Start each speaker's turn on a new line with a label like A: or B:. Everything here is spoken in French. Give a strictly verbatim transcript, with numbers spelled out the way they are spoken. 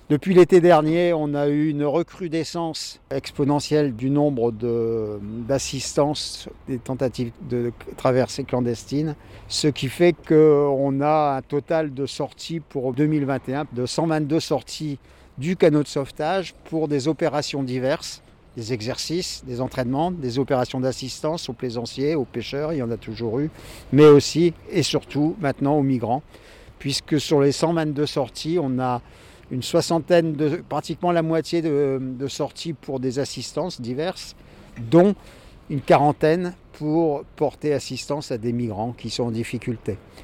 A: Depuis l'été dernier, on a eu une recrudescence exponentielle du nombre de, d'assistances des tentatives de traversée clandestine, ce qui fait qu'on a un total de sorties pour deux mille vingt et un de cent vingt-deux sorties du canot de sauvetage pour des opérations diverses, des exercices, des entraînements, des opérations d'assistance aux plaisanciers, aux pêcheurs, il y en a toujours eu, mais aussi et surtout maintenant aux migrants, puisque sur les cent vingt-deux sorties, on a une soixantaine, de, pratiquement la moitié de, de sorties pour des assistances diverses, dont une quarantaine pour porter assistance à des migrants qui sont en difficulté.